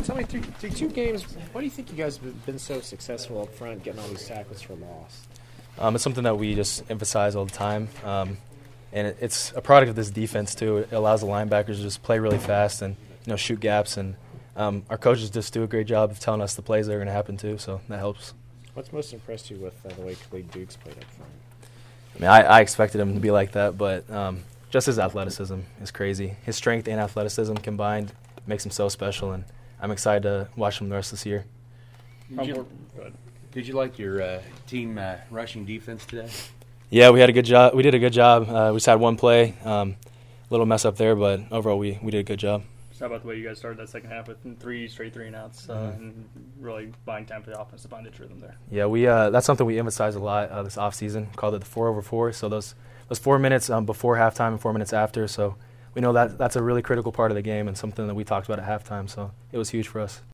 Tell me, through 2 games, why do you think you guys have been so successful up front, getting all these tackles for loss? It's something that we just emphasize all the time, and it's a product of this defense too. It allows the linebackers to just play really fast and shoot gaps, and our coaches just do a great job of telling us the plays that are going to happen too. So that helps. What's most impressed you with the way Khalid Dukes played up front? I mean, I expected him to be like that, but just his athleticism is crazy. His strength and athleticism combined makes him so special, and I'm excited to watch him the rest of this year. Did you like your team rushing defense today? Yeah, we had a good job. We did a good job. We just had one play, little mess up there, but overall we did a good job. How about the way you guys started that second half with 3 straight 3-and-outs and really buying time for the offense to find its rhythm there? Yeah, we that's something we emphasize a lot this offseason. Called it the 4-over-4. So those 4 minutes before halftime and 4 minutes after. So we know that's a really critical part of the game and something that we talked about at halftime. So it was huge for us.